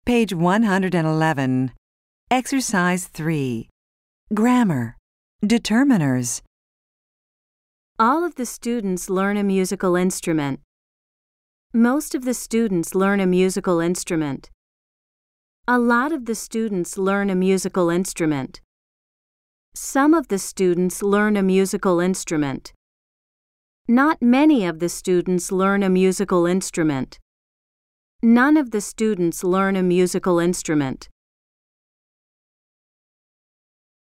Page 111. Exercise 3. Grammar. Determiners. All of the students learn a musical instrument. Most of the students learn a musical instrument. A lot of the students learn a musical instrument. Some of the students learn a musical instrument. Not many of the students learn a musical instrument. None of the students learn a musical instrument.